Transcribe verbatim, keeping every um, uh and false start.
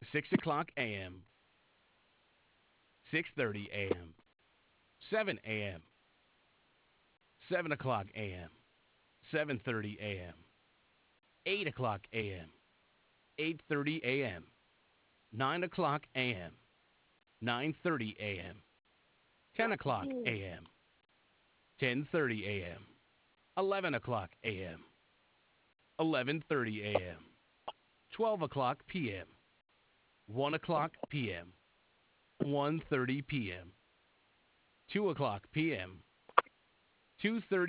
six o'clock a m, six thirty a m, seven a m, seven o'clock a m, seven thirty a m, eight o'clock a m, eight thirty a m, nine o'clock a m, nine thirty a m, ten o'clock a m, ten thirty a m, eleven o'clock a m, eleven thirty a m, twelve o'clock p m, one o'clock p m, one thirty p m, two o'clock p m, two thirty